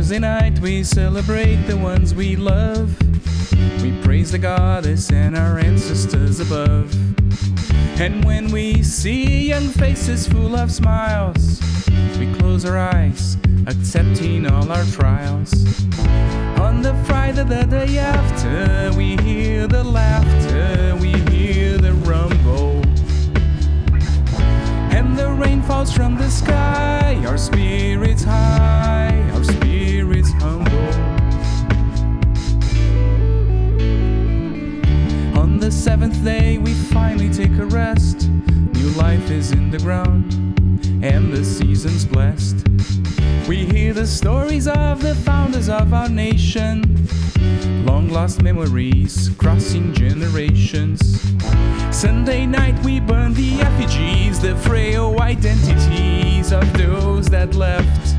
Thursday night we celebrate the ones we love. We praise the goddess and our ancestors above. And when we see young faces full of smiles, we close our eyes, accepting all our trials. On the Friday the day after, we hear the laughter, we hear the rumble. And the rain falls from the sky, our spirits high, our spirits humble. On the seventh day we finally take a rest. New life is in the ground, and the season's blessed. We hear the stories of the founders of our nation, long lost memories crossing generations. Sunday night we burn the effigies, the frail identities of those that left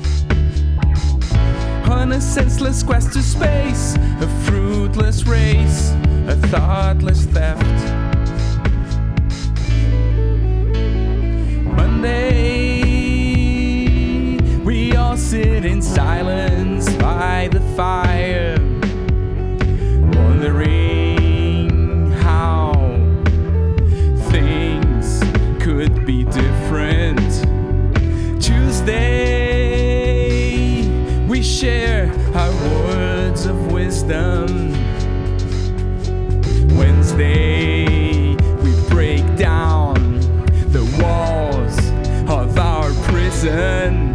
on a senseless quest to space, a fruitless race, a thoughtless theft. Monday, we all sit in silence by the fire, wondering how things could be different. Tuesday, we share our words of wisdom. Wednesday, we break down the walls of our prison.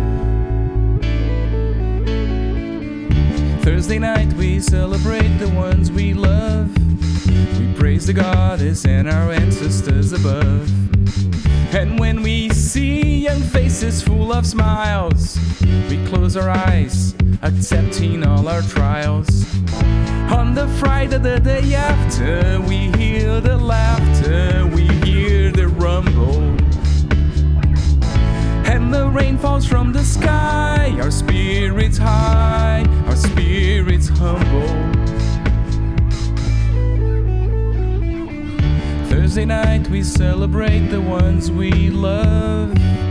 Thursday night we celebrate the ones we love. We praise the goddess and our ancestors above. And when we see young faces full of smiles, we close our eyes, accepting all our trials. On the Friday the day after, we hear the laughter, we hear the rumble. And the rain falls from the sky, our spirits high, our spirits humble. Thursday night we celebrate the ones we love.